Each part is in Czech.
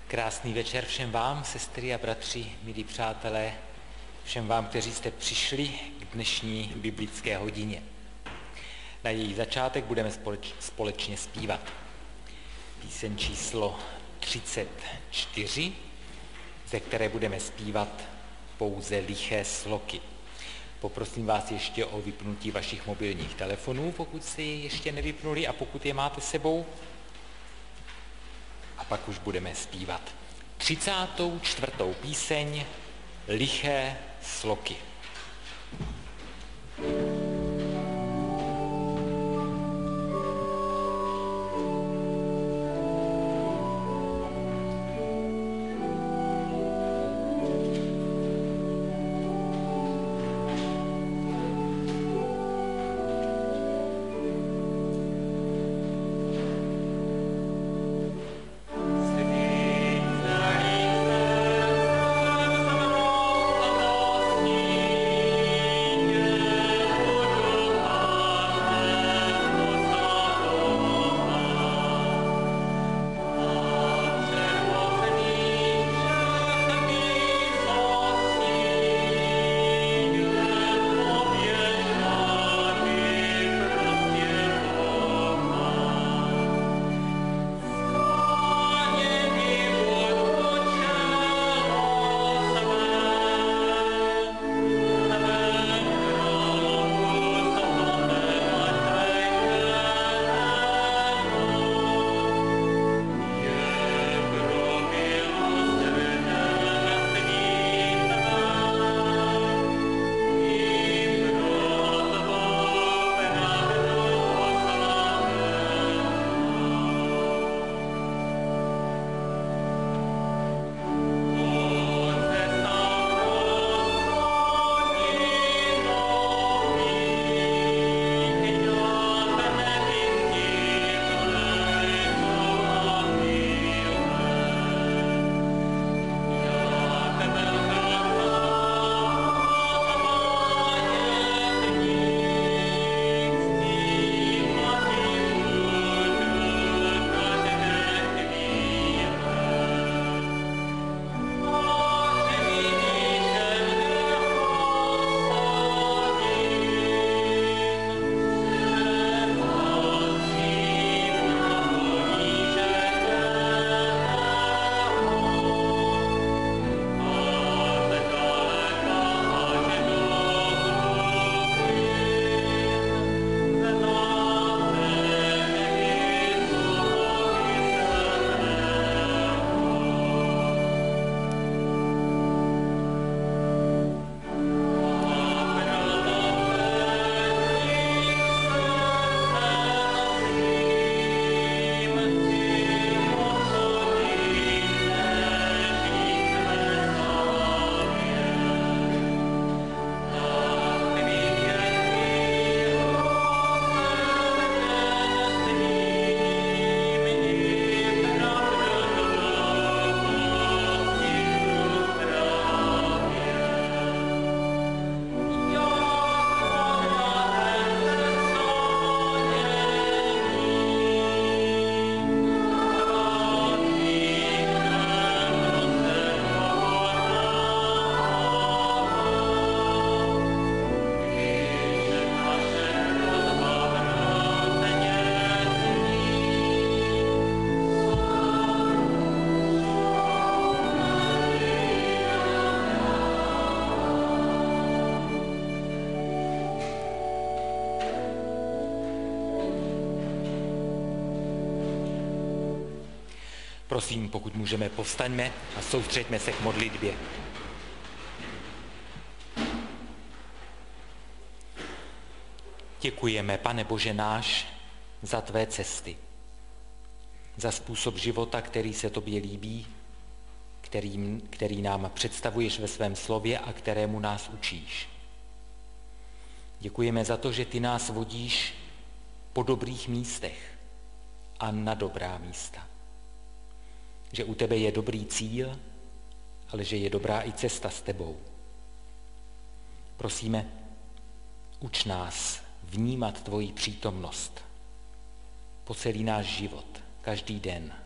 Krásný večer všem vám, sestry a bratři, milí přátelé, všem vám, kteří jste přišli k dnešní biblické hodině. Na její začátek budeme společně zpívat píseň číslo 34, ze které budeme zpívat pouze liché sloky. Poprosím vás ještě o vypnutí vašich mobilních telefonů, pokud jste je ještě nevypnuli a pokud je máte sebou. A pak už budeme zpívat 34. píseň Liché sloky. Prosím, pokud můžeme, povstaňme a soustřeďme se k modlitbě. Děkujeme, Pane Bože náš, za tvé cesty, za způsob života, který se tobě líbí, který nám představuješ ve svém slově a kterému nás učíš. Děkujeme za to, že ty nás vodíš po dobrých místech a na dobrá místa. Že u tebe je dobrý cíl, ale že je dobrá i cesta s tebou. Prosíme, uč nás vnímat tvoji přítomnost po celý náš život, každý den,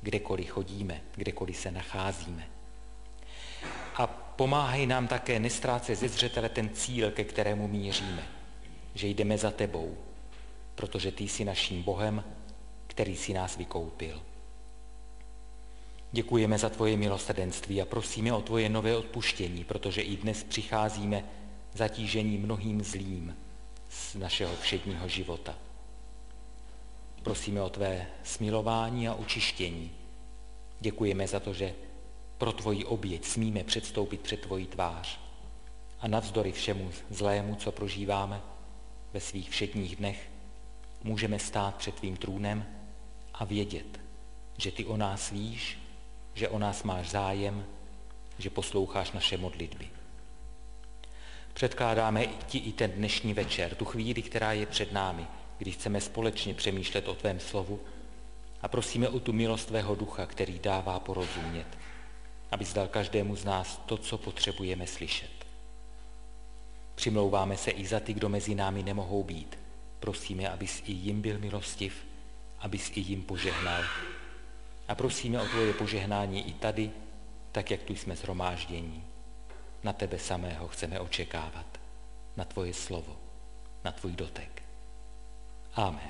kdekoliv chodíme, kdekoliv se nacházíme. A pomáhej nám také nestrácet ze zřetele ten cíl, ke kterému míříme, že jdeme za tebou, protože ty jsi naším Bohem, který si nás vykoupil. Děkujeme za tvoje milosrdenství a prosíme o tvoje nové odpuštění, protože i dnes přicházíme zatížení mnohým zlým z našeho všedního života. Prosíme o tvé smilování a očištění. Děkujeme za to, že pro tvoji oběť smíme předstoupit před tvoji tvář a navzdory všemu zlému, co prožíváme ve svých všedních dnech, můžeme stát před tvým trůnem a vědět, že ty o nás víš, že o nás máš zájem, že posloucháš naše modlitby. Předkládáme ti i ten dnešní večer, tu chvíli, která je před námi, kdy chceme společně přemýšlet o tvém slovu a prosíme o tu milost tvého ducha, který dává porozumět, abys dal každému z nás to, co potřebujeme slyšet. Přimlouváme se i za ty, kdo mezi námi nemohou být. Prosíme, abys i jim byl milostiv, abys i jim požehnal. A prosíme o tvoje požehnání i tady, tak jak tu jsme shromáždění. Na tebe samého chceme očekávat, na tvoje slovo, na tvůj dotek. Amen.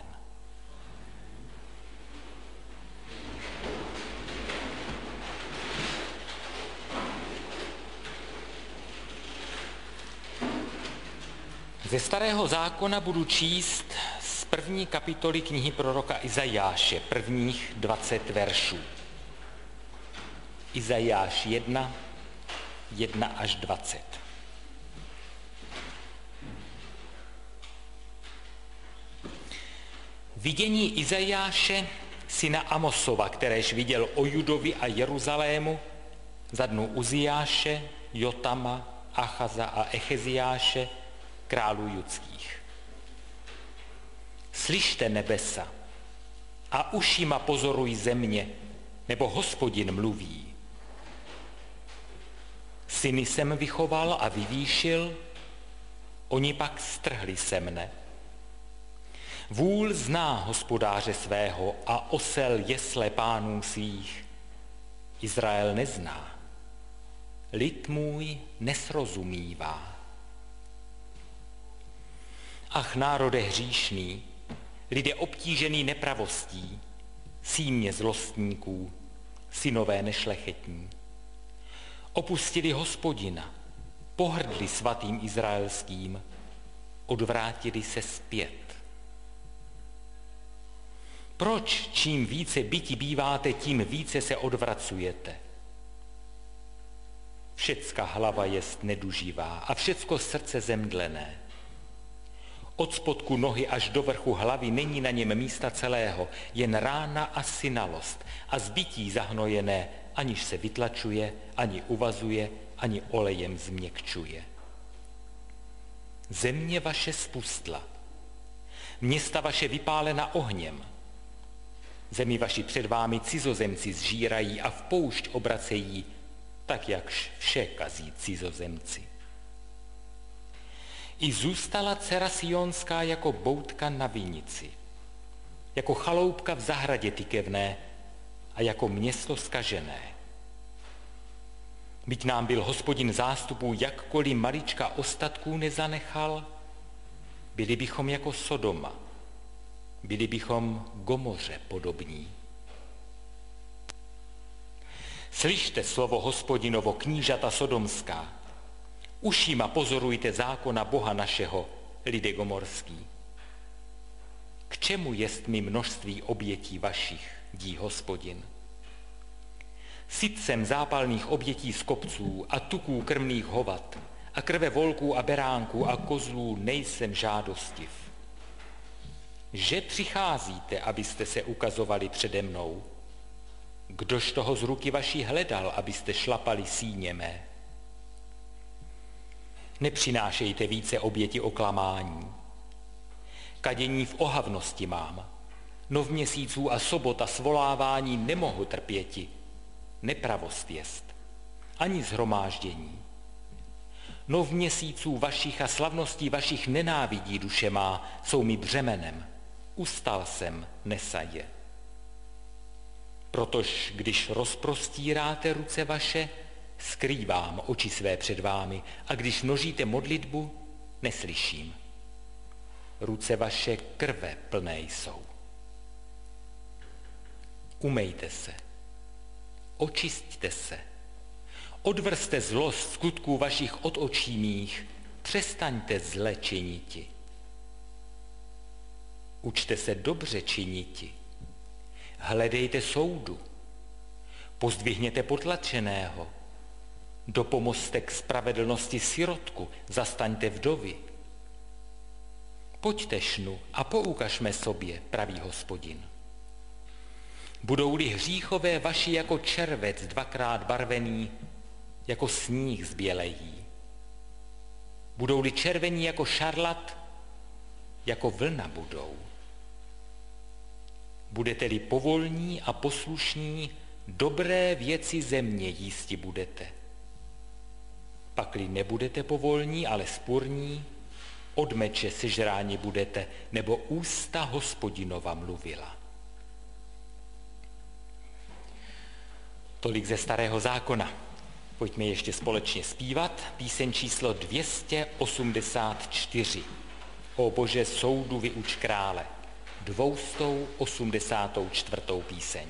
Ze Starého zákona budu číst z 1. kapitoly knihy proroka Izajáše, prvních 20 veršů. Izajáš 1, 1 až 20. Vidění Izajáše, syna Amosova, kteréž viděl o Judovi a Jeruzalému za dnů Uzijáše, Jotama, Achaza a Echeziáše, králů judských. Slyšte nebesa a ušima pozoruj země, nebo Hospodin mluví. Syny jsem vychoval a vyvýšil, oni pak strhli se mne. Vůl zná hospodáře svého a osel jesle pánů svých. Izrael nezná, lid můj nesrozumívá. Ach, národe hříšný, lidé obtížený nepravostí, símě zlostníků, synové nešlechetní. Opustili Hospodina, pohrdli svatým izraelským, odvrátili se zpět. Proč čím více byti býváte, tím více se odvracujete? Všecka hlava jest neduživá a všecko srdce zemdlené. Od spodku nohy až do vrchu hlavy není na něm místa celého, jen rána a synalost a zbytí zahnojené, aniž se vytlačuje, ani uvazuje, ani olejem změkčuje. Země vaše spustla, města vaše vypálena ohněm. Zemi vaši před vámi cizozemci zžírají a v poušť obracejí, tak jak vše kazí cizozemci. I zůstala dcera Sionská jako boutka na vinici, jako chaloupka v zahradě tykevné a jako město zkažené. Byť nám byl Hospodin zástupů jakkoliv malička ostatků nezanechal, byli bychom jako Sodoma, byli bychom Gomoře podobní. Slyšte slovo Hospodinovo, knížata sodomská, ušima pozorujte zákona Boha našeho, lidé gomorský. K čemu jest mi množství obětí vašich, dí Hospodin? Syt jsem zápalných obětí z kopců a tuků krmných hovat a krve volků a beránků a kozlů nejsem žádostiv. Že přicházíte, abyste se ukazovali přede mnou? Kdož toho z ruky vaší hledal, abyste šlapali síně mé? Nepřinášejte více oběti oklamání. Kadění v ohavnosti mám. Nov měsíců a sobota svolávání nemohu trpěti. Nepravost jest. Ani zhromáždění. Nov měsíců vašich a slavností vašich nenávidí duše má, jsou mi břemenem. Ustal jsem, nesa je. Protož když rozprostíráte ruce vaše, skrývám oči své před vámi, a když množíte modlitbu, neslyším. Ruce vaše krve plné jsou. Umejte se, očisťte se, odvrzte zlost skutků vašich od očí mých, přestaňte zle činiti. Učte se dobře činiti, hledejte soudu, pozdvihněte potlačeného, dopomozte k spravedlnosti sirotku, zastaňte vdovy. Pojďte-šnu a poukažme sobě, pravý Hospodin. Budou-li hříchové vaši jako červec dvakrát barvený, jako sníh zbělejí. Budou-li červení jako šarlat, jako vlna budou. Budete-li povolní a poslušní, dobré věci země jísti budete. Pakli nebudete povolní, ale spurní, od meče sežráni budete, nebo ústa Hospodinova mluvila. Tolik ze Starého zákona. Pojďme ještě společně zpívat píseň číslo 284. O Bože, soudu vyuč krále. 284. píseň.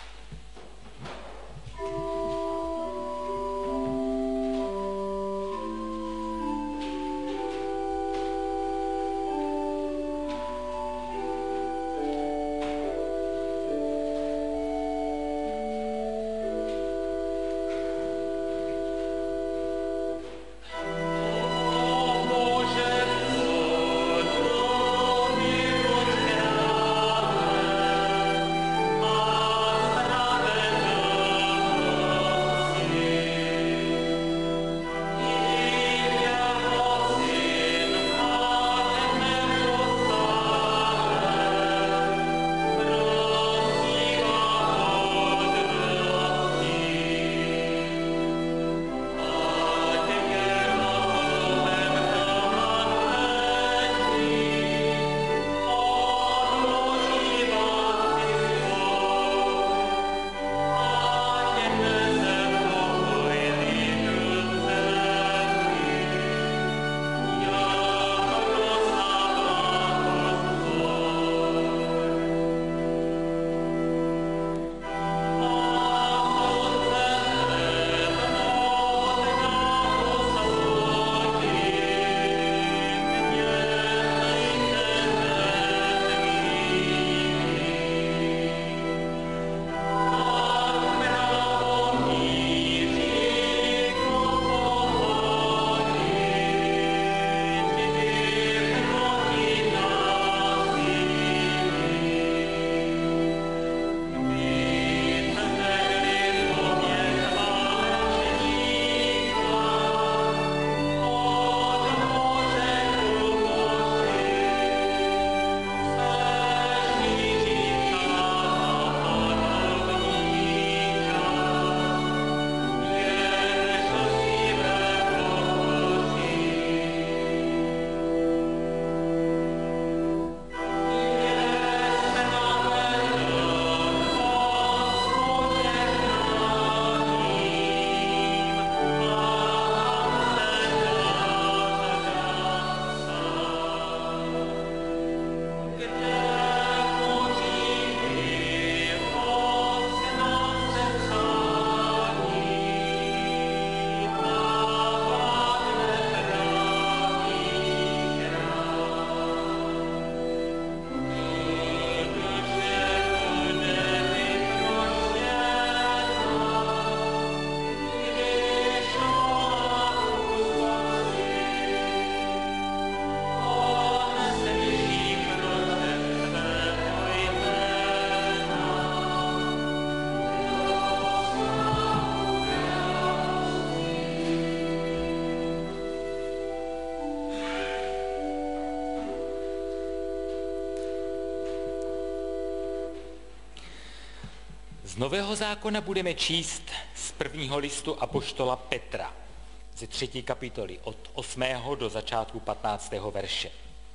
Z Nového zákona budeme číst z prvního listu apoštola Petra, ze 3. kapitoly od 8. do začátku 15. verše.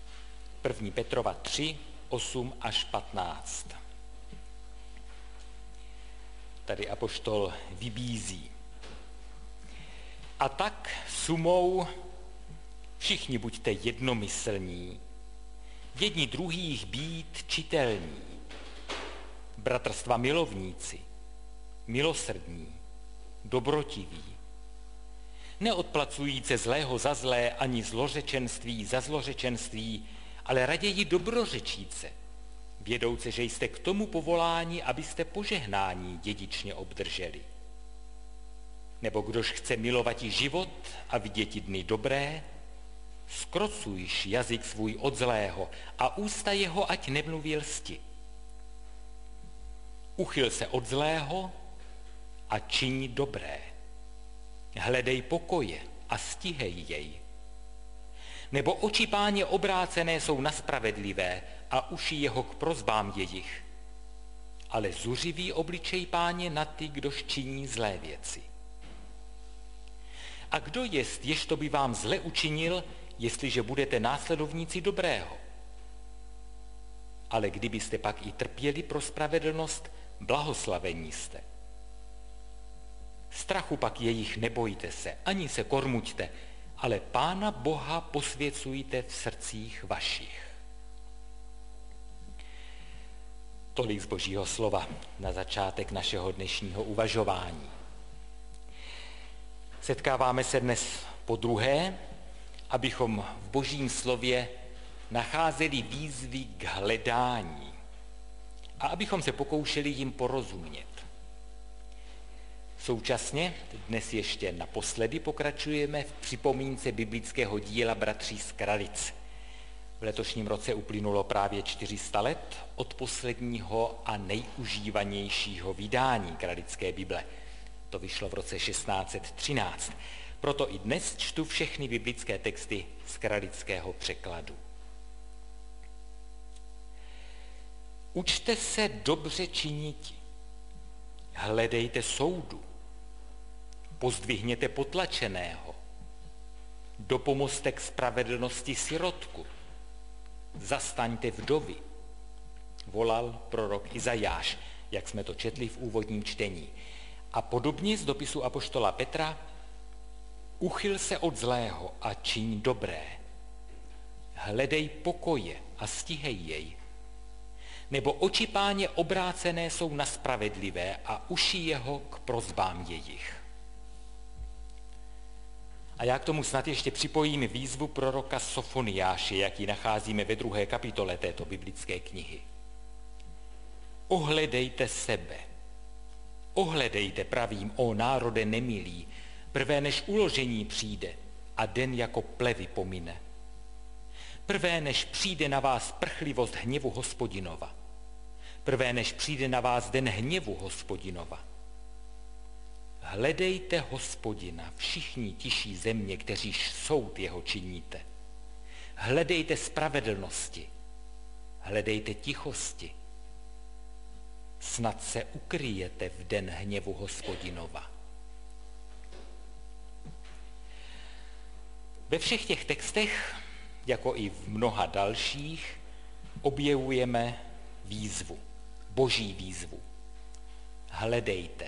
1. Petrova 3, 8 až 15. tady apoštol vybízí. A tak sumou všichni buďte jednomyslní, jedni druhých být čitelní, bratrstva milovníci, milosrdní, dobrotiví, neodplacujíce zlého za zlé ani zlořečenství za zlořečenství, ale raději dobrořečíce, vědouce, že jste k tomu povoláni, abyste požehnání dědičně obdrželi. Nebo kdož chce milovat i život a vidět dny dobré, zkrocujš jazyk svůj od zlého a ústa jeho ať nemluví lsti. Uchyl se od zlého a čiň dobré. Hledej pokoje a stíhej jej. Nebo oči Páně obrácené jsou na spravedlivé a uši jeho k prosbám jejich. Ale zuřivý obličej Páně na ty, kdož činí zlé věci. A kdo jest, jež to by vám zle učinil, jestliže budete následovníci dobrého? Ale kdybyste pak i trpěli pro spravedlnost, blahoslavení jste. Strachu pak jejich nebojte se, ani se kormuťte, ale Pána Boha posvěcujte v srdcích vašich. Tolik z Božího slova na začátek našeho dnešního uvažování. Setkáváme se dnes podruhé, abychom v Božím slově nacházeli výzvy k hledání a abychom se pokoušeli jim porozumět. Současně dnes ještě naposledy pokračujeme v připomínce biblického díla Bratří z Kralic. V letošním roce uplynulo právě 400 let od posledního a nejužívanějšího vydání Kralické Bible. To vyšlo v roce 1613. Proto i dnes čtu všechny biblické texty z kralického překladu. Učte se dobře činiti, hledejte soudu, pozdvihněte potlačeného, dopomozte k spravedlnosti sirotku, zastaňte vdovy, volal prorok Izajáš, jak jsme to četli v úvodním čtení. A podobně z dopisu apoštola Petra, uchyl se od zlého a čiň dobré, hledej pokoje a stíhej jej, nebo oči Páně obrácené jsou na spravedlivé a uši jeho k prosbám jejich. A já k tomu snad ještě připojím výzvu proroka Sofoniáše, jaký nacházíme ve 2. kapitole této biblické knihy. Ohledejte sebe, ohledejte, pravím, o národe nemilý, prvé než uložení přijde a den jako plevy pomine. Prvé než přijde na vás prchlivost hněvu Hospodinova. Prvé než přijde na vás den hněvu Hospodinova. Hledejte Hospodina, všichni tiší země, kteříž soud jeho činíte. Hledejte spravedlnosti, hledejte tichosti. Snad se ukryjete v den hněvu Hospodinova. Ve všech těch textech, jako i v mnoha dalších, objevujeme výzvu, Boží výzvu. Hledejte.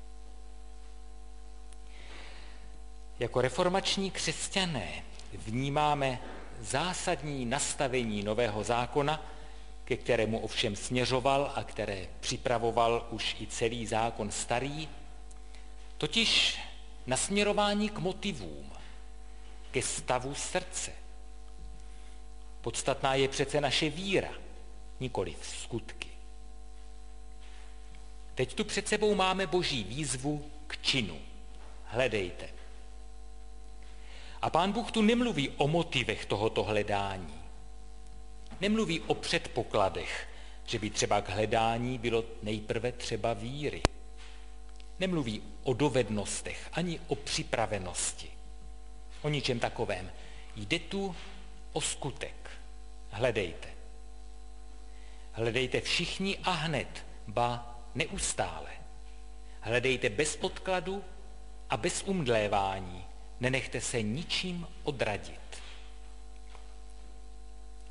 Jako reformační křesťané vnímáme zásadní nastavení Nového zákona, ke kterému ovšem směřoval a které připravoval už i celý zákon starý, totiž nasměrování k motivům, ke stavu srdce. Podstatná je přece naše víra, nikoliv skutky. Teď tu před sebou máme Boží výzvu k činu. Hledejte. A Pán Bůh tu nemluví o motivech tohoto hledání. Nemluví o předpokladech, že by třeba k hledání bylo nejprve třeba víry. Nemluví o dovednostech ani o připravenosti. O ničem takovém. Jde tu o skutek. Hledejte. Hledejte všichni a hned, ba neustále. Hledejte bez odkladu a bez umdlévání. Nenechte se ničím odradit.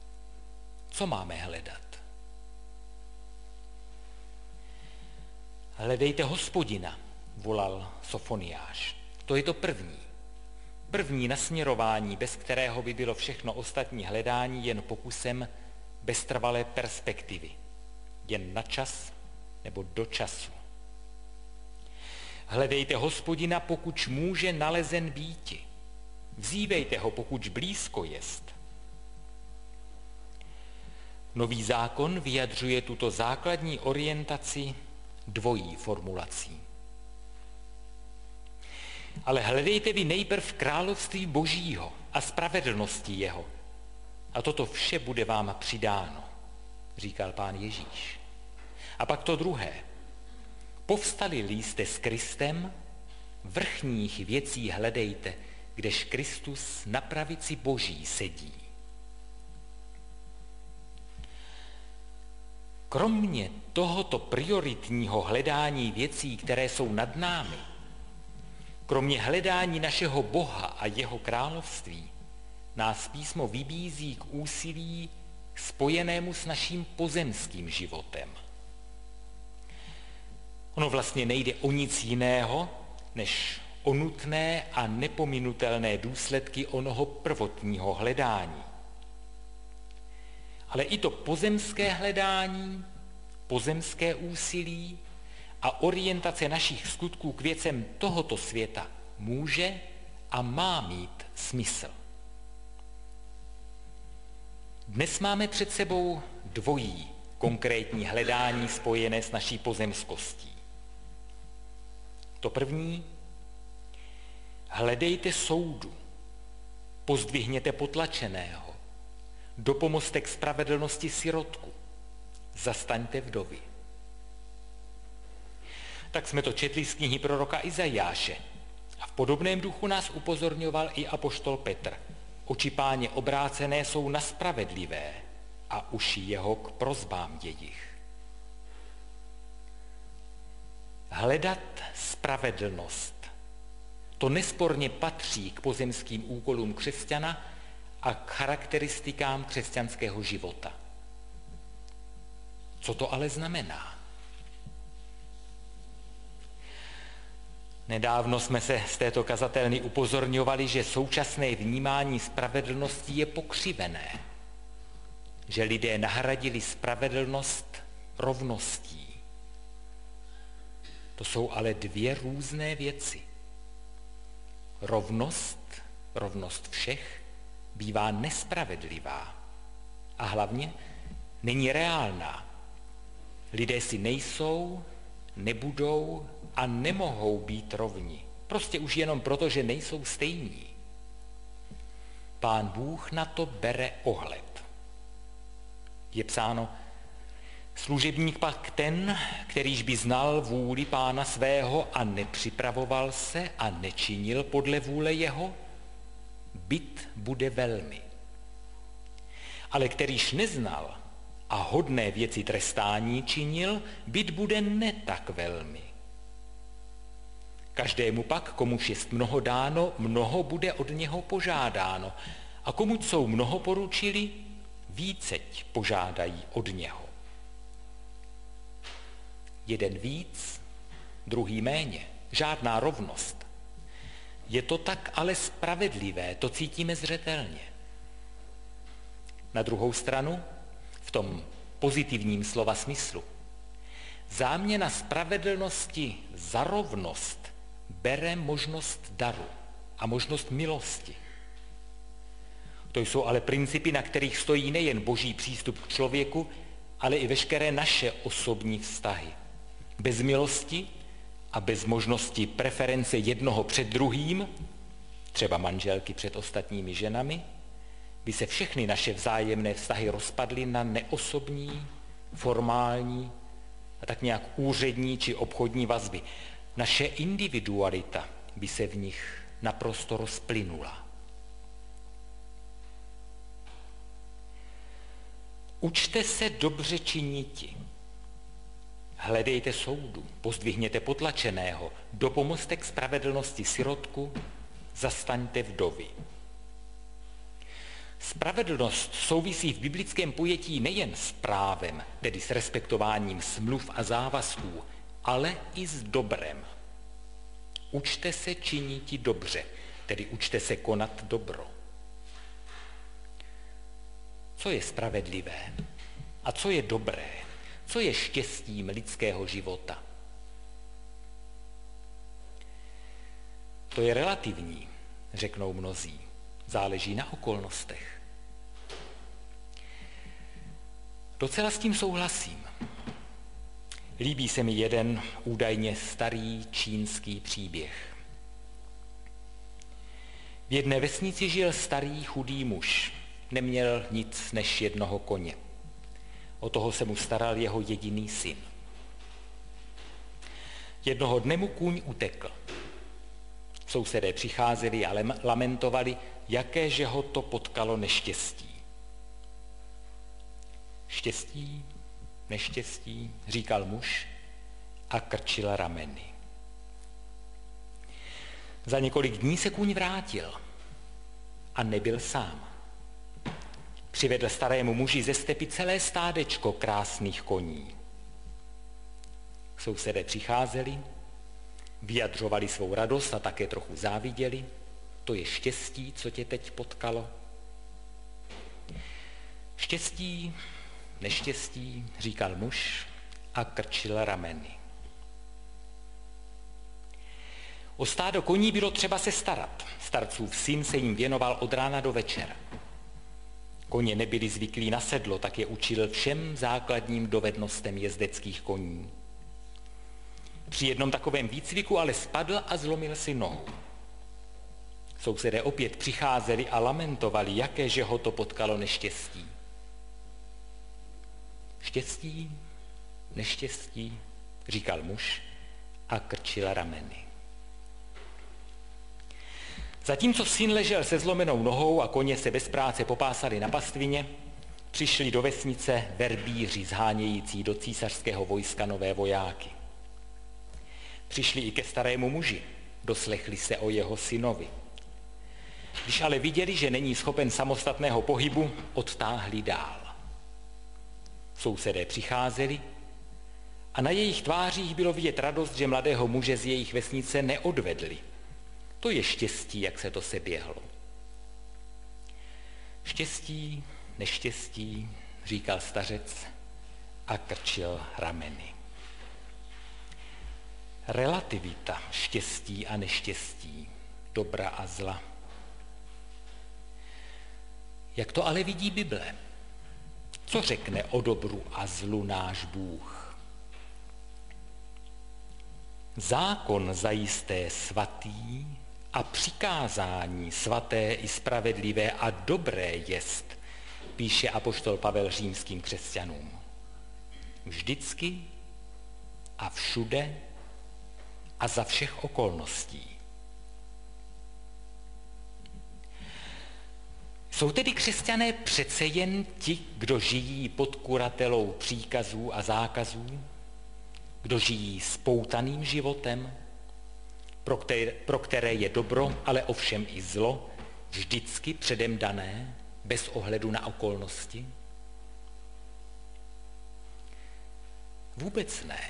Co máme hledat? Hledejte Hospodina, volal Sofoniáš. To je to první. První nasměrování, bez kterého by bylo všechno ostatní hledání jen pokusem beztrvalé perspektivy. Jen na čas nebo do času. Hledejte Hospodina, pokud může nalezen býti. Vzívejte ho, pokud blízko jest. Nový zákon vyjadřuje tuto základní orientaci dvojí formulací. Ale hledejte vy nejprv království Božího a spravedlnosti jeho. A toto vše bude vám přidáno, říkal Pán Ježíš. A pak to druhé. Povstali-li jste s Kristem, vrchních věcí hledejte, kdež Kristus na pravici Boží sedí. Kromě tohoto prioritního hledání věcí, které jsou nad námi, kromě hledání našeho Boha a jeho království, nás písmo vybízí k úsilí spojenému s naším pozemským životem. Ono vlastně nejde o nic jiného, než o nutné a nepominutelné důsledky onoho prvotního hledání. Ale i to pozemské hledání, pozemské úsilí a orientace našich skutků k věcem tohoto světa může a má mít smysl. Dnes máme před sebou dvojí konkrétní hledání spojené s naší pozemskostí. To první, hledejte soudu, pozdvihněte potlačeného, dopomozte k spravedlnosti sirotku, zastaňte vdovy. Tak jsme to četli z knihy proroka Izajáše. A v podobném duchu nás upozorňoval i apoštol Petr. Oči Páně obrácené jsou na spravedlivé a uši jeho k prosbám jejich. Hledat spravedlnost. To nesporně patří k pozemským úkolům křesťana a k charakteristikám křesťanského života. Co to ale znamená? Nedávno jsme se z této kazatelny upozorňovali, že současné vnímání spravedlnosti je pokřivené, že lidé nahradili spravedlnost rovností. To jsou ale dvě různé věci. Rovnost všech, bývá nespravedlivá a hlavně není reálná. Lidé si nejsou, nebudou a nemohou být rovni. Prostě už jenom proto, že nejsou stejní. Pán Bůh na to bere ohled. Je psáno, služebník pak ten, kterýž by znal vůli pána svého a nepřipravoval se a nečinil podle vůle jeho, bit bude velmi. Ale kterýž neznal a hodné věci trestání činil, bit bude ne tak velmi. Každému pak, komuž jest mnoho dáno, mnoho bude od něho požádáno. A komuž jsou mnoho poručili, víceť požádají od něho. Jeden víc, druhý méně. Žádná rovnost. Je to tak ale spravedlivé, to cítíme zřetelně. Na druhou stranu, v tom pozitivním slova smyslu, záměna spravedlnosti za rovnost bere možnost daru a možnost milosti. To jsou ale principy, na kterých stojí nejen boží přístup k člověku, ale i veškeré naše osobní vztahy. Bez milosti a bez možnosti preference jednoho před druhým, třeba manželky před ostatními ženami, by se všechny naše vzájemné vztahy rozpadly na neosobní, formální a tak nějak úřední či obchodní vazby. Naše individualita by se v nich naprosto rozplynula. Učte se dobře činiti. Hledejte soudu, pozdvihněte potlačeného, dopomozte k spravedlnosti sirotku, zastaňte vdovy. Spravedlnost souvisí v biblickém pojetí nejen s právem, tedy s respektováním smluv a závazků, ale i s dobrem. Učte se činiti dobře, tedy učte se konat dobro. Co je spravedlivé a co je dobré, co je štěstím lidského života? To je relativní, řeknou mnozí. Záleží na okolnostech. Docela s tím souhlasím. Líbí se mi jeden údajně starý čínský příběh. V jedné vesnici žil starý chudý muž. Neměl nic než jednoho koně. O toho se mu staral jeho jediný syn. Jednoho dne mu kůň utekl. Sousedé přicházeli a lamentovali, jakéže ho to potkalo neštěstí. Štěstí, neštěstí, říkal muž a krčil rameny. Za několik dní se kůň vrátil a nebyl sám. Přivedl starému muži ze stepy celé stádečko krásných koní. Sousedé přicházeli, vyjadřovali svou radost a také trochu záviděli. To je štěstí, co tě teď potkalo. Štěstí, neštěstí, říkal muž a krčil rameny. O stádo koní bylo třeba se starat. Starcův syn se jim věnoval od rána do večera. Koně nebyli zvyklí na sedlo, tak je učil všem základním dovednostem jezdeckých koní. Při jednom takovém výcviku ale spadl a zlomil si nohu. Sousedé opět přicházeli a lamentovali, jakéže ho to potkalo neštěstí. Štěstí, neštěstí, říkal muž a krčil rameny. Zatímco syn ležel se zlomenou nohou a koně se bez práce popásali na pastvině, přišli do vesnice verbíři zhánějící do císařského vojska nové vojáky. Přišli i ke starému muži, doslechli se o jeho synovi. Když ale viděli, že není schopen samostatného pohybu, odtáhli dál. Sousedé přicházeli a na jejich tvářích bylo vidět radost, že mladého muže z jejich vesnice neodvedli. To je štěstí, jak se to seběhlo. Štěstí, neštěstí, říkal stařec a krčil rameny. Relativita štěstí a neštěstí, dobra a zla. Jak to ale vidí Bible? Co řekne o dobru a zlu náš Bůh? Zákon zajisté svatý a přikázání svaté i spravedlivé a dobré jest, píše apoštol Pavel římským křesťanům. Vždycky a všude a za všech okolností. Jsou tedy křesťané přece jen ti, kdo žijí pod kuratelou příkazů a zákazů, kdo žijí spoutaným životem, pro které je dobro, ale ovšem i zlo, vždycky předem dané, bez ohledu na okolnosti? Vůbec ne.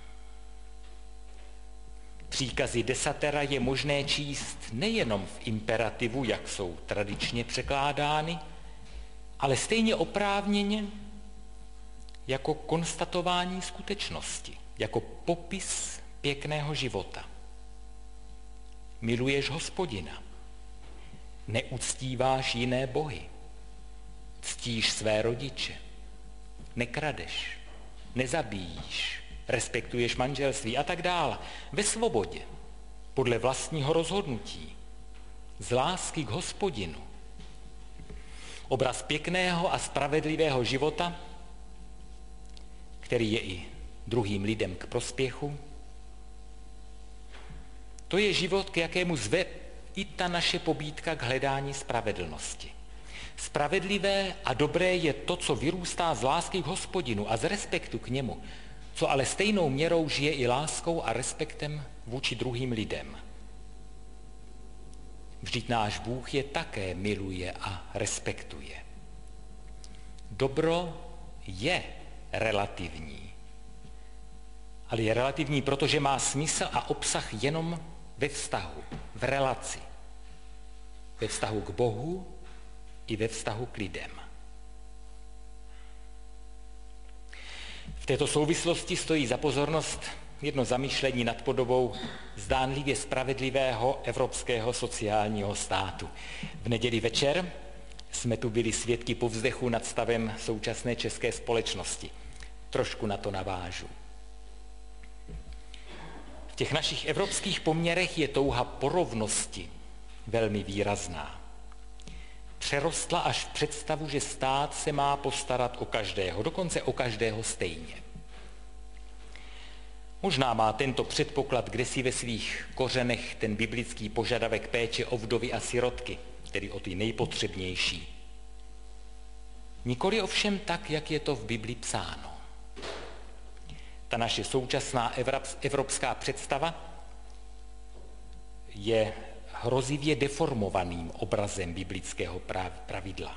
Příkazy desatera je možné číst nejenom v imperativu, jak jsou tradičně překládány, ale stejně oprávněně jako konstatování skutečnosti, jako popis pěkného života. Miluješ Hospodina, neuctíváš jiné bohy, ctíš své rodiče, nekradeš, nezabíjíš, respektuješ manželství a tak dále. Ve svobodě, podle vlastního rozhodnutí, z lásky k Hospodinu. Obraz pěkného a spravedlivého života, který je i druhým lidem k prospěchu. To je život, k jakému zve i ta naše pobídka k hledání spravedlnosti. Spravedlivé a dobré je to, co vyrůstá z lásky k Hospodinu a z respektu k němu, co ale stejnou měrou žije i láskou a respektem vůči druhým lidem. Vždyť náš Bůh je také miluje a respektuje. Dobro je relativní ale je relativní, protože má smysl a obsah jenom ve vztahu, v relaci. Ve vztahu k Bohu i ve vztahu k lidem. V této souvislosti stojí za pozornost jedno zamyšlení nad podobou zdánlivě spravedlivého evropského sociálního státu. V neděli večer jsme tu byli svědky povzdechu nad stavem současné české společnosti. Trošku na to navážu. V těch našich evropských poměrech je touha po rovnosti velmi výrazná. Přerostla až v představu, že stát se má postarat o každého, dokonce o každého stejně. Možná má tento předpoklad kdesi ve svých kořenech ten biblický požadavek péče o vdovy a sirotky, tedy o ty nejpotřebnější. Nikoli ovšem tak, jak je to v Bibli psáno. Ta naše současná evropská představa je hrozivě deformovaným obrazem biblického pravidla.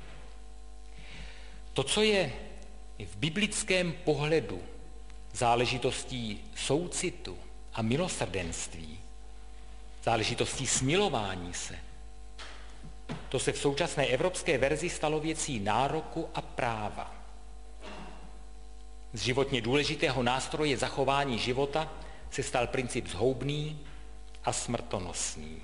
To, co je v biblickém pohledu záležitostí soucitu a milosrdenství, záležitostí smilování se, to se v současné evropské verzi stalo věcí nároku a práva. Z životně důležitého nástroje zachování života se stal princip zhoubný a smrtonosný.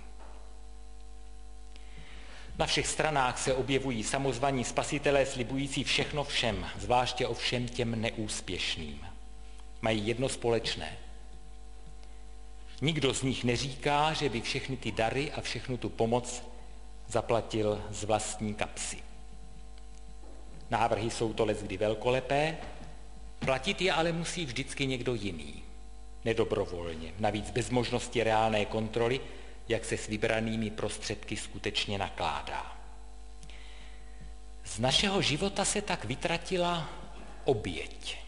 Na všech stranách se objevují samozvaní spasitelé slibující všechno všem, zvláště ovšem těm neúspěšným. Mají jedno společné. Nikdo z nich neříká, že by všechny ty dary a všechnu tu pomoc zaplatil z vlastní kapsy. Návrhy jsou to leckdy velkolepé, platit je ale musí vždycky někdo jiný. Nedobrovolně, navíc bez možnosti reálné kontroly, jak se s vybranými prostředky skutečně nakládá. Z našeho života se tak vytratila oběť.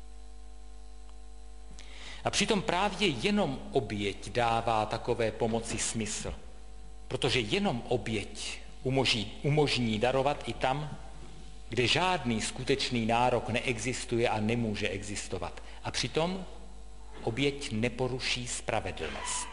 A přitom právě jenom oběť dává takové pomoci smysl, protože jenom oběť umožní darovat i tam, kde žádný skutečný nárok neexistuje a nemůže existovat. A přitom oběť neporuší spravedlnost.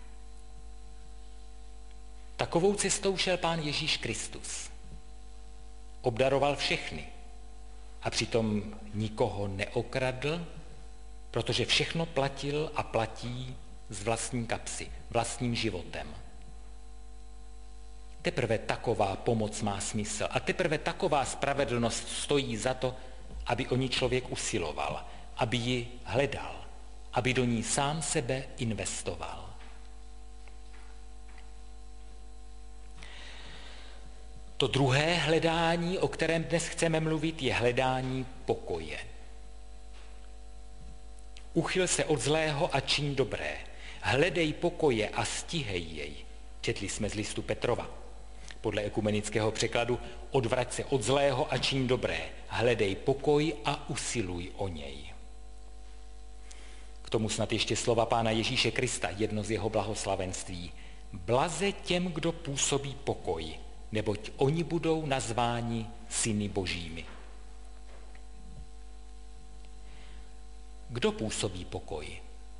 Takovou cestou šel Pán Ježíš Kristus. Obdaroval všechny a přitom nikoho neokradl, protože všechno platil a platí z vlastní kapsy, vlastním životem. Teprve taková pomoc má smysl a teprve taková spravedlnost stojí za to, aby o ní člověk usiloval, aby ji hledal, aby do ní sám sebe investoval. To druhé hledání, o kterém dnes chceme mluvit, je hledání pokoje. Uchyl se od zlého a čiň dobré. Hledej pokoje a stíhej jej. Četli jsme z listu Petrova. Podle ekumenického překladu odvrať se od zlého a čiň dobré. Hledej pokoj a usiluj o něj. K tomu snad ještě slova Pána Ježíše Krista, jedno z jeho blahoslavenství. Blaze těm, kdo působí pokoj, neboť oni budou nazváni syny božími. Kdo působí pokoj?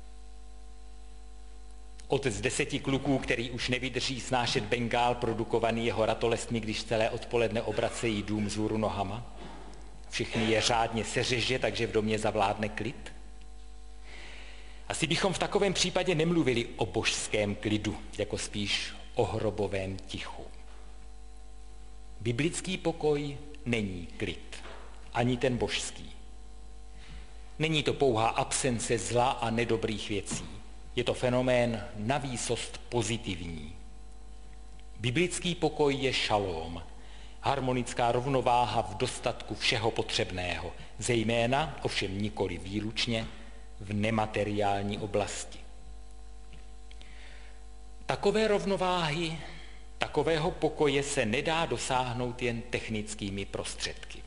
Otec 10 kluků, který už nevydrží snášet bengál produkovaný jeho ratolestmi, když celé odpoledne obracejí dům vzhůru nohama. Všichni je řádně seřeže, takže v domě zavládne klid. Asi bychom v takovém případě nemluvili o božském klidu, jako spíš o hrobovém tichu. Biblický pokoj není klid, ani ten božský. Není to pouhá absence zla a nedobrých věcí. Je to fenomén navýsost pozitivní. Biblický pokoj je šalóm, harmonická rovnováha v dostatku všeho potřebného, zejména, ovšem nikoli výlučně, v nemateriální oblasti. Takové rovnováhy, takového pokoje se nedá dosáhnout jen technickými prostředky.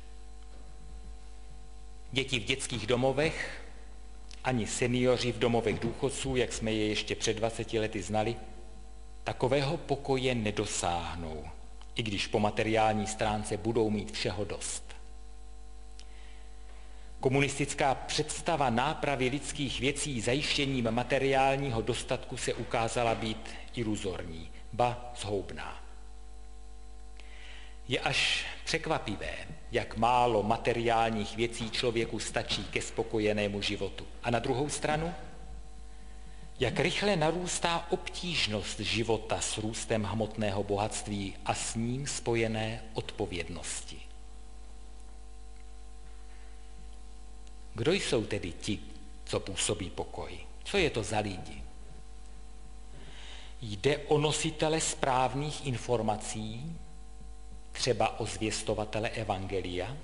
Děti v dětských domovech, ani seniori v domovech důchodců, jak jsme je ještě před 20 lety znali, takového pokoje nedosáhnou, i když po materiální stránce budou mít všeho dost. Komunistická představa nápravy lidských věcí zajištěním materiálního dostatku se ukázala být iluzorní, ba zhoubná. Je až překvapivé, jak málo materiálních věcí člověku stačí ke spokojenému životu. A na druhou stranu, jak rychle narůstá obtížnost života s růstem hmotného bohatství a s ním spojené odpovědnosti. Kdo jsou tedy ti, co působí pokoj? Co je to za lidi? Jde o nositele správných informací, třeba o zvěstovatele evangelia?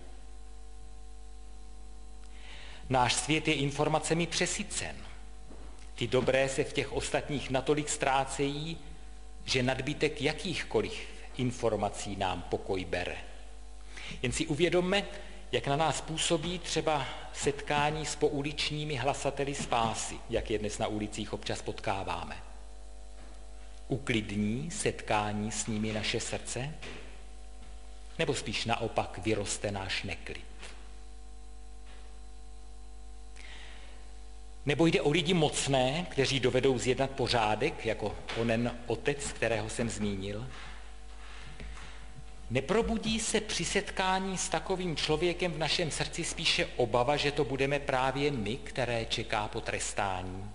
Náš svět je informacemi přesycen. Ty dobré se v těch ostatních natolik ztrácejí, že nadbytek jakýchkoliv informací nám pokoj bere. Jen si uvědomme, jak na nás působí třeba setkání s pouličními hlasateli spásy, jak je dnes na ulicích občas potkáváme. Uklidní setkání s nimi naše srdce? Nebo spíš naopak vyroste náš neklid? Nebo jde o lidi mocné, kteří dovedou zjednat pořádek, jako onen otec, kterého jsem zmínil? Neprobudí se při setkání s takovým člověkem v našem srdci spíše obava, že to budeme právě my, které čeká potrestání?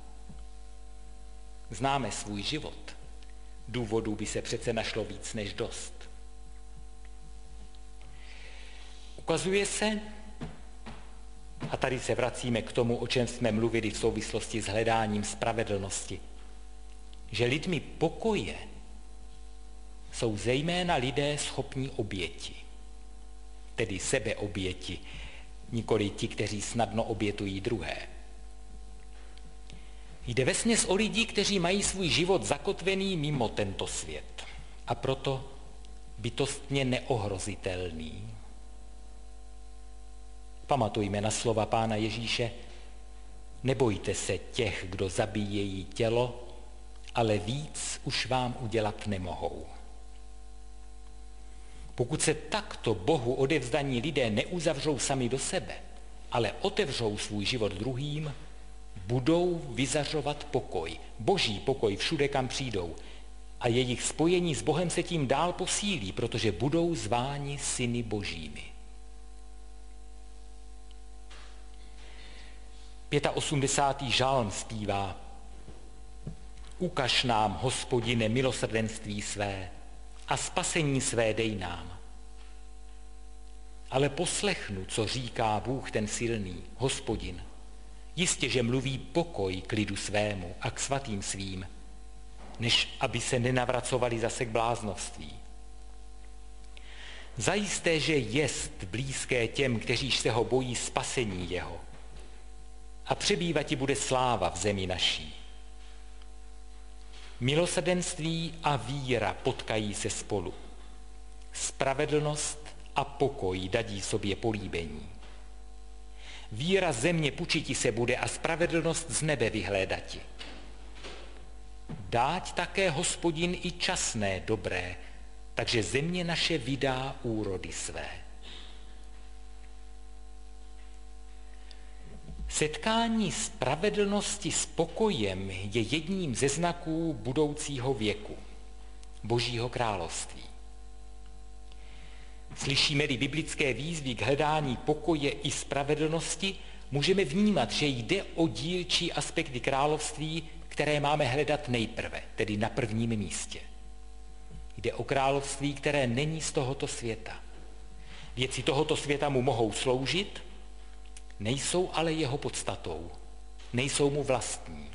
Známe svůj život. Důvodů by se přece našlo víc než dost. Ukazuje se, a tady se vracíme k tomu, o čem jsme mluvili v souvislosti s hledáním spravedlnosti, že lidmi pokoje jsou zejména lidé schopní oběti, tedy sebeoběti, nikoli ti, kteří snadno obětují druhé. Jde vesměs o lidi, kteří mají svůj život zakotvený mimo tento svět a proto bytostně neohrozitelný. Pamatujme na slova Pána Ježíše: nebojte se těch, kdo zabíjejí tělo, ale víc už vám udělat nemohou. Pokud se takto Bohu odevzdaní lidé neuzavřou sami do sebe, ale otevřou svůj život druhým, budou vyzařovat pokoj, boží pokoj všude, kam přijdou, a jejich spojení s Bohem se tím dál posílí, protože budou zváni syny božími. 85. žalm zpívá: ukaž nám, Hospodine, milosrdenství své a spasení své dej nám. Ale poslechnu, co říká Bůh ten silný, Hospodin. Jistě, že mluví pokoj k lidu svému a k svatým svým, než aby se nenavracovali zase k bláznoství. Zajisté, že jest blízké těm, kteříž se ho bojí, spasení jeho. A přebývati bude sláva v zemi naší. Milosrdenství a víra potkají se spolu. Spravedlnost a pokoj dadí sobě políbení. Víra země pučiti se bude a spravedlnost z nebe vyhlédati. Dáť také Hospodin i časné dobré, takže země naše vydá úrody své. Setkání spravedlnosti s pokojem je jedním ze znaků budoucího věku, Božího království. Slyšíme-li biblické výzvy k hledání pokoje i spravedlnosti, můžeme vnímat, že jde o dílčí aspekty království, které máme hledat nejprve, tedy na prvním místě. Jde o království, které není z tohoto světa. Věci tohoto světa mu mohou sloužit, nejsou ale jeho podstatou, nejsou mu vlastní.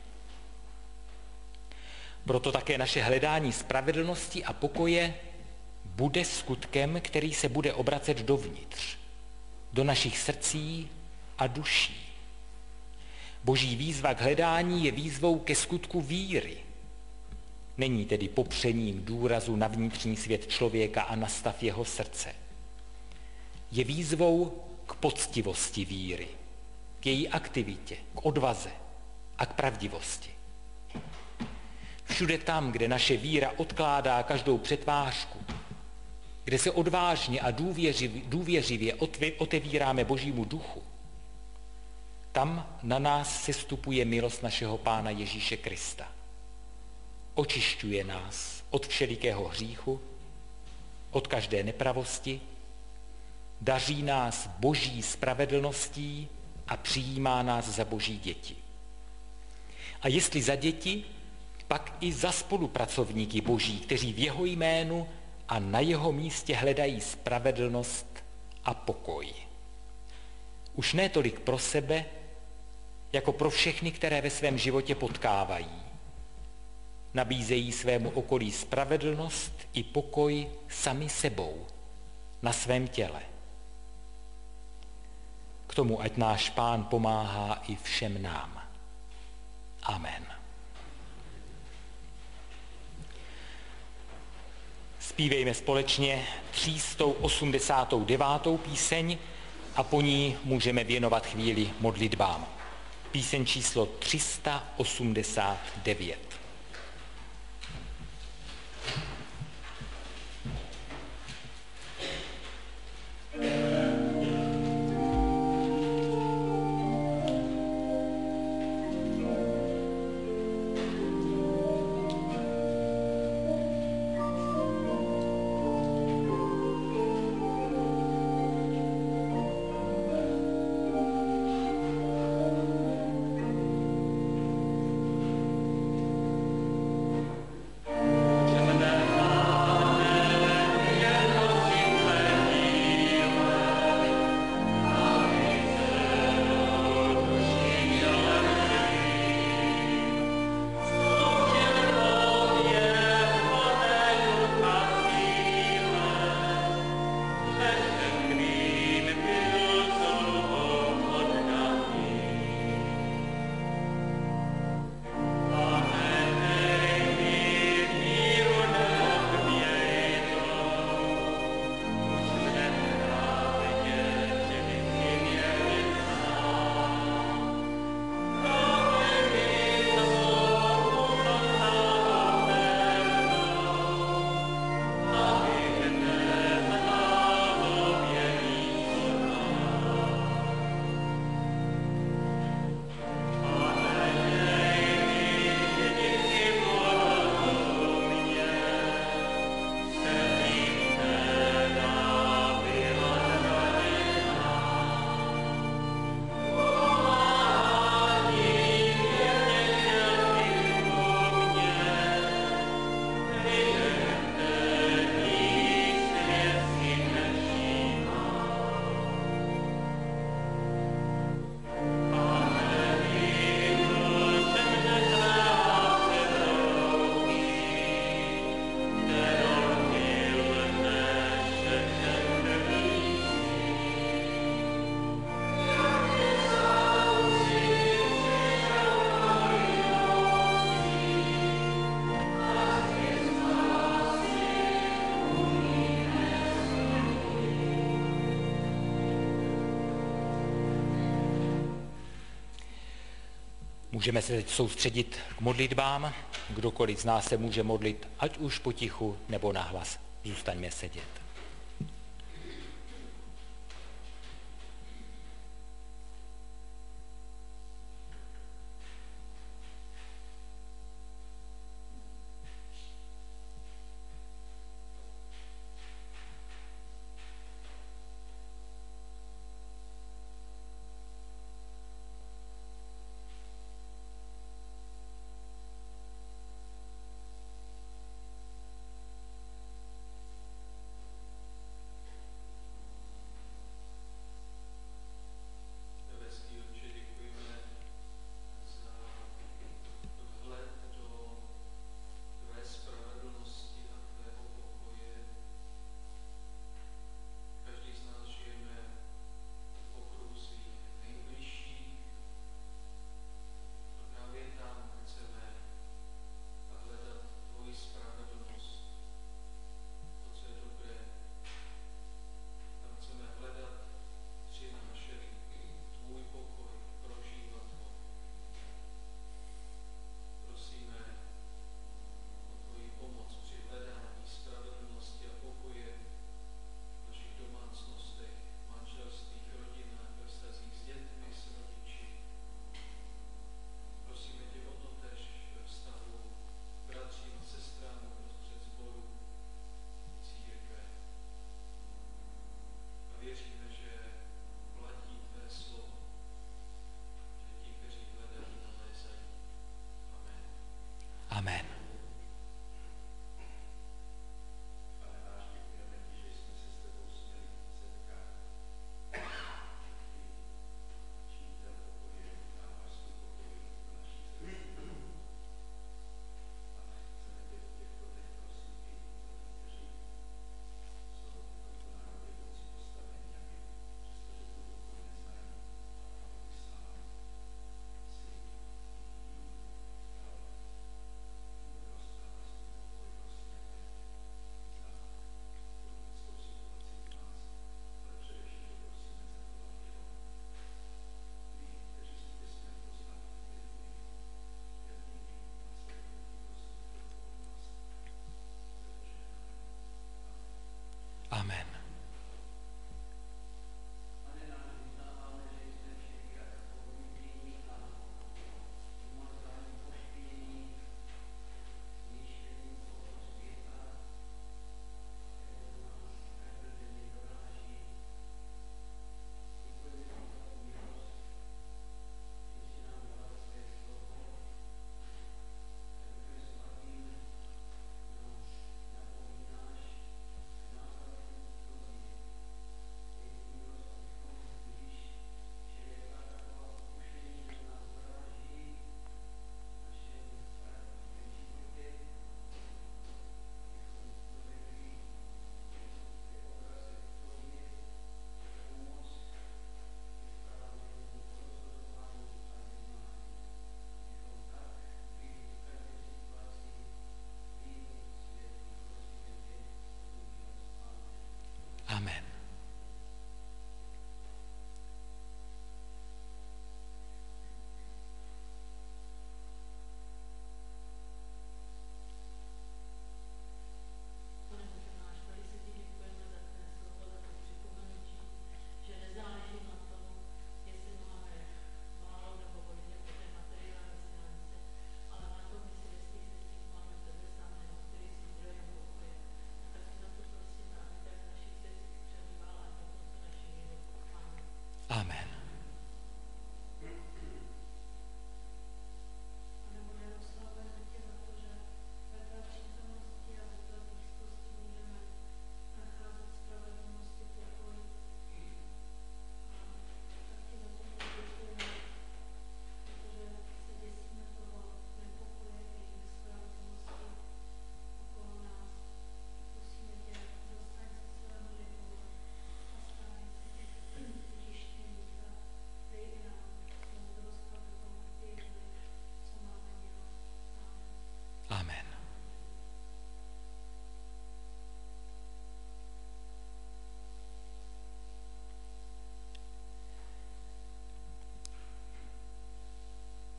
Proto také naše hledání spravedlnosti a pokoje bude skutkem, který se bude obracet dovnitř, do našich srdcí a duší. Boží výzva k hledání je výzvou ke skutku víry. Není tedy popřením důrazu na vnitřní svět člověka a na stav jeho srdce. Je výzvou k poctivosti víry, k její aktivitě, k odvaze a k pravdivosti. Všude tam, kde naše víra odkládá každou přetvářku, kde se odvážně a důvěřivě otevíráme Božímu duchu, Tam na nás sestupuje milost našeho Pána Ježíše Krista. Očišťuje nás od všelikého hříchu, od každé nepravosti, daří nás boží spravedlností a přijímá nás za boží děti. A jestli za děti, pak i za spolupracovníky boží, kteří v jeho jménu a na jeho místě hledají spravedlnost a pokoj. Už ne tolik pro sebe, jako pro všechny, které ve svém životě potkávají. Nabízejí svému okolí spravedlnost i pokoj sami sebou, na svém těle. K tomu ať náš Pán pomáhá i všem nám. Amen. Zpívejme společně 389. píseň a po ní můžeme věnovat chvíli modlitbám. Píseň číslo 389. Můžeme se teď soustředit k modlitbám. Kdokoliv z nás se může modlit, ať už potichu nebo nahlas. Zůstaňme sedět.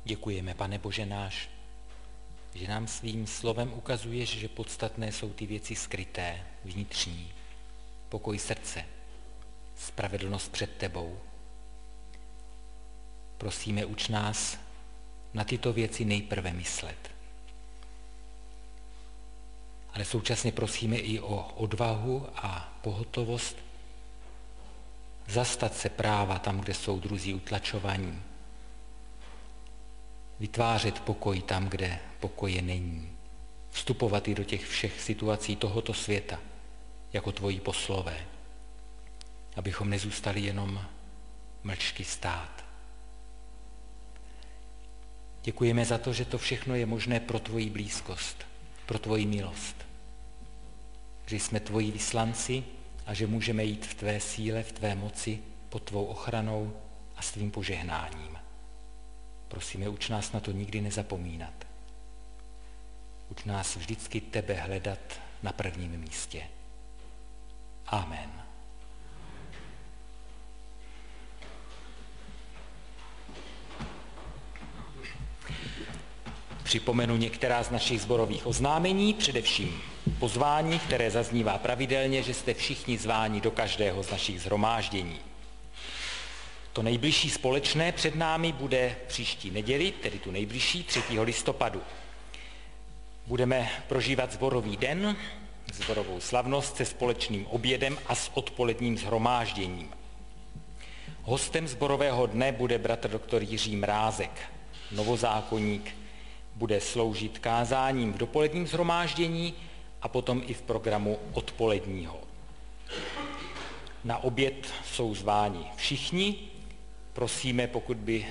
Děkujeme, Pane Bože náš, že nám svým slovem ukazuješ, že podstatné jsou ty věci skryté, vnitřní, pokoj srdce, spravedlnost před tebou. Prosíme, uč nás na tyto věci nejprve myslet. Ale současně prosíme i o odvahu a pohotovost zastat se práva tam, kde jsou druzí utlačovaní. Vytvářet pokoj tam, kde pokoje není. Vstupovat i do těch všech situací tohoto světa jako tvoji poslové. Abychom nezůstali jenom mlčky stát. Děkujeme za to, že to všechno je možné pro tvoji blízkost, pro tvoji milost. Že jsme tvoji vyslanci a že můžeme jít v tvé síle, v tvé moci, pod tvou ochranou a s tvým požehnáním. Prosíme, uč nás na to nikdy nezapomínat. Uč nás vždycky tebe hledat na prvním místě. Amen. Připomenu některá z našich sborových oznámení, především pozvání, které zaznívá pravidelně, že jste všichni zváni do každého z našich shromáždění. To nejbližší společné před námi bude příští neděli, tedy tu nejbližší 3. listopadu. Budeme prožívat sborový den, sborovou slavnost se společným obědem a s odpoledním shromážděním. Hostem sborového dne bude bratr doktor Jiří Mrázek, novozákonník, bude sloužit kázáním v dopoledním shromáždění a potom i v programu odpoledního. Na oběd jsou zváni všichni. Prosíme, pokud by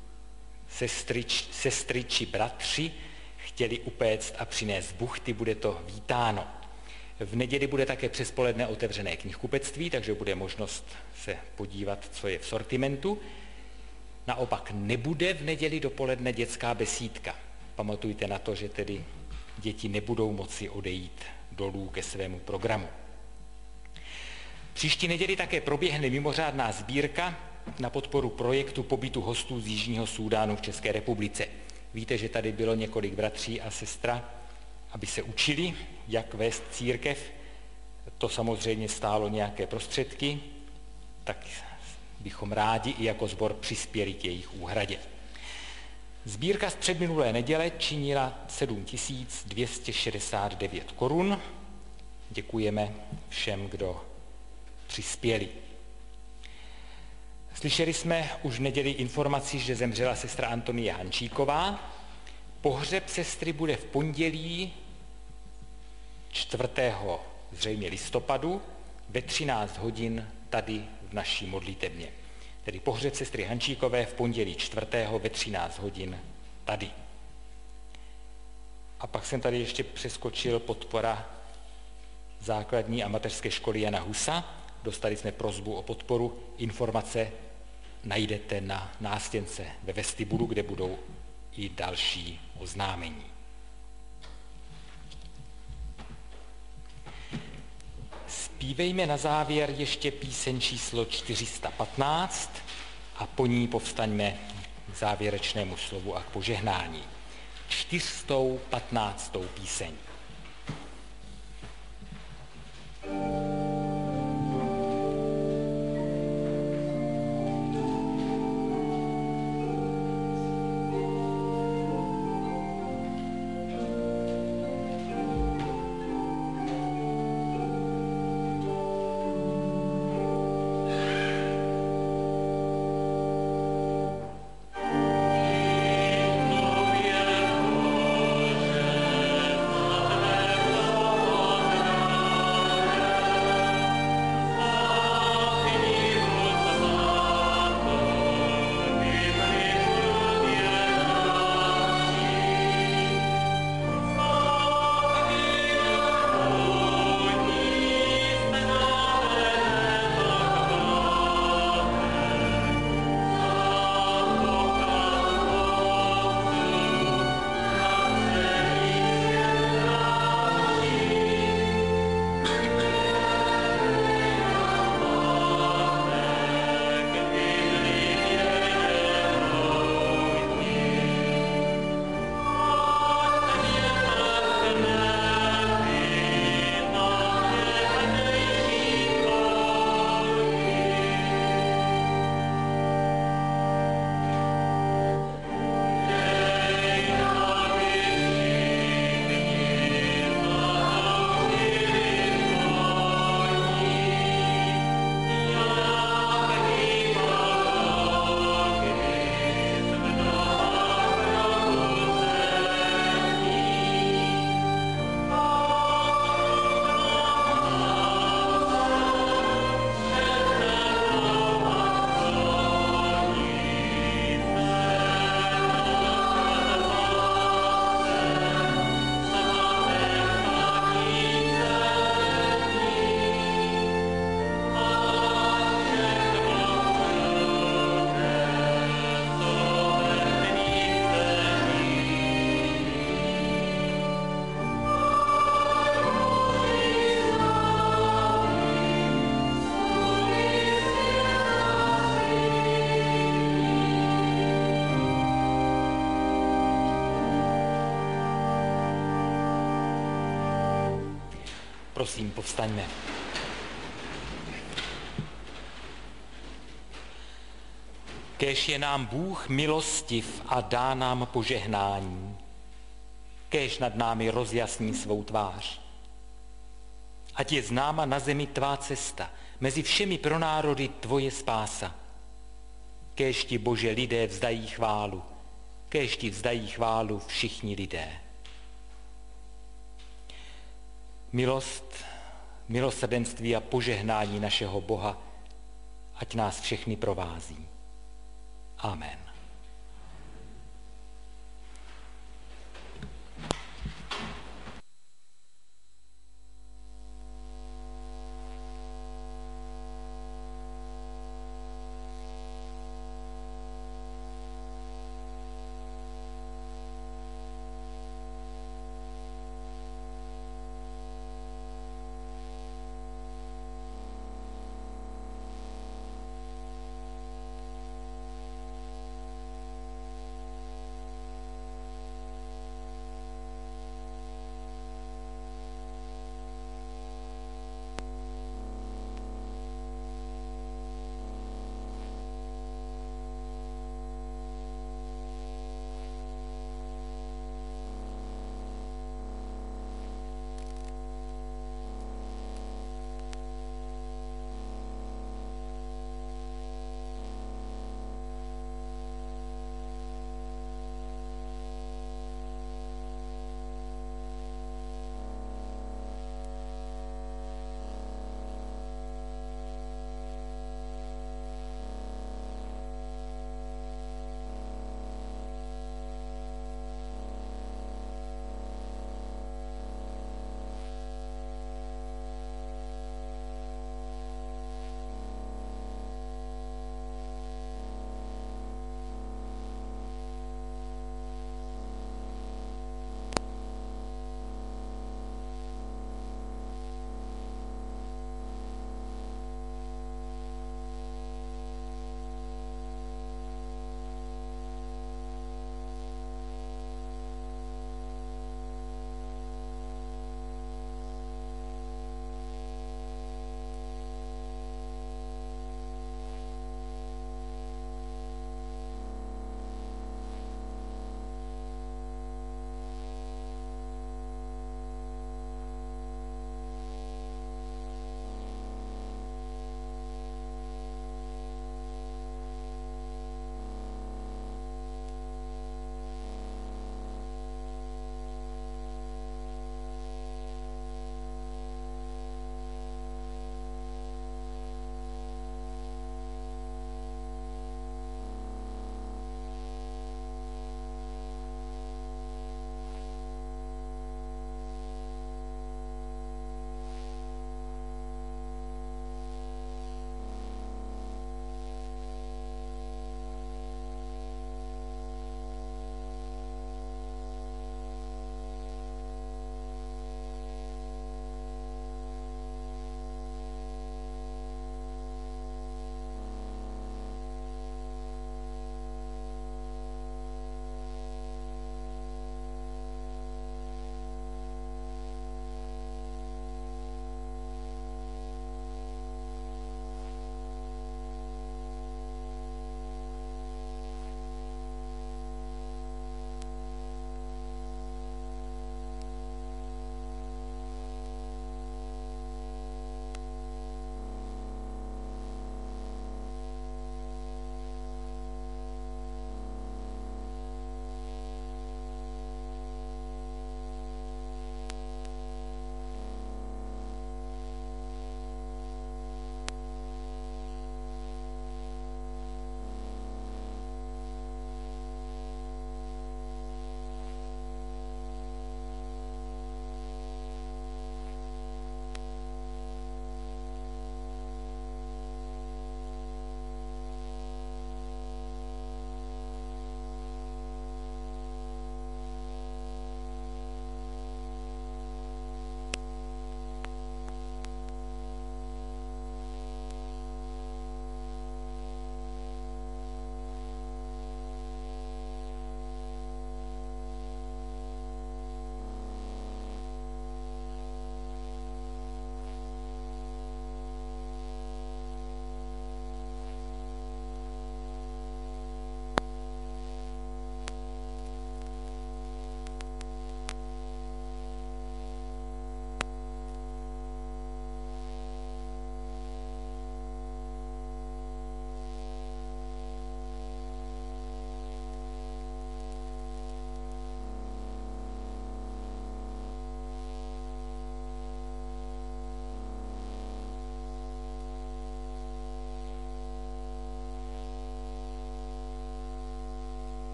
sestry či bratři chtěli upéct a přinést buchty, bude to vítáno. V neděli bude také přespoledne otevřené knihkupectví, takže bude možnost se podívat, co je v sortimentu. Naopak nebude v neděli dopoledne dětská besídka. Pamatujte na to, že tedy děti nebudou moci odejít dolů ke svému programu. Příští neděli také proběhne mimořádná sbírka na podporu projektu pobytu hostů z Jižního Súdánu v České republice. Víte, že tady bylo několik bratří a sestra, aby se učili, jak vést církev. To samozřejmě stálo nějaké prostředky, tak bychom rádi i jako sbor přispěli k jejich úhradě. Sbírka z předminulé neděle činila 7 269 korun. Děkujeme všem, kdo přispěli. Slyšeli jsme už v neděli informaci, že zemřela sestra Antonie Hančíková. Pohřeb sestry bude v pondělí 4. zřejmě listopadu ve 13 hodin tady v naší modlitebně. Tedy pohřeb sestry Hančíkové v pondělí 4. ve 13 hodin tady. A pak jsem tady ještě přeskočil podpora základní a mateřské školy Jana Husa. Dostali jsme prosbu o podporu. Informace najdete na nástěnce ve vestibulu, kde budou i další oznámení. Zpívejme na závěr ještě píseň číslo 415 a po ní povstaňme k závěrečnému slovu a k požehnání. 415. píseň. Prosím, povstaňme. Kéž je nám Bůh milostiv a dá nám požehnání. Kéž nad námi rozjasní svou tvář. Ať je známa na zemi tvá cesta, mezi všemi pro národy tvoje spása. Kéž ti, Bože, lidé vzdají chválu, kéž ti vzdají chválu všichni lidé. Milost, milosrdenství a požehnání našeho Boha, ať nás všechny provází. Amen.